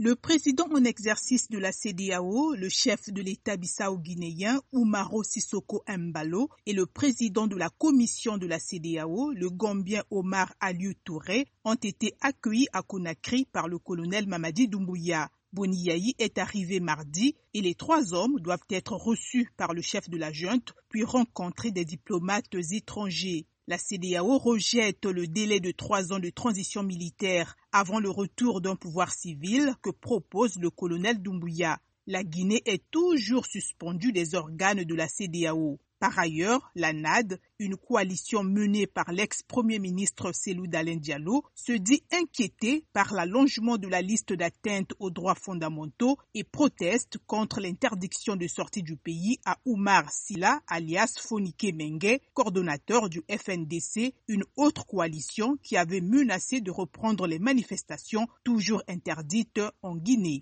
Le président en exercice de la CEDEAO, le chef de l'État bissau-guinéen Umaro Sissoko Embalo et le président de la commission de la CEDEAO, le Gambien Omar Alieu Touré, ont été accueillis à Conakry par le colonel Mamadi Doumbouya. Boni Yayi est arrivé mardi et les 3 hommes doivent être reçus par le chef de la junte puis rencontrer des diplomates étrangers. La CEDEAO rejette le délai de 3 ans de transition militaire avant le retour d'un pouvoir civil que propose le colonel Doumbouya. La Guinée est toujours suspendue des organes de la CEDEAO. Par ailleurs, la NAD, une coalition menée par l'ex-premier ministre Cellou Dalein Diallo, se dit inquiétée par l'allongement de la liste d'atteintes aux droits fondamentaux et proteste contre l'interdiction de sortie du pays à Oumar Silla, alias Fonike Mengue, coordonnateur du FNDC, une autre coalition qui avait menacé de reprendre les manifestations toujours interdites en Guinée.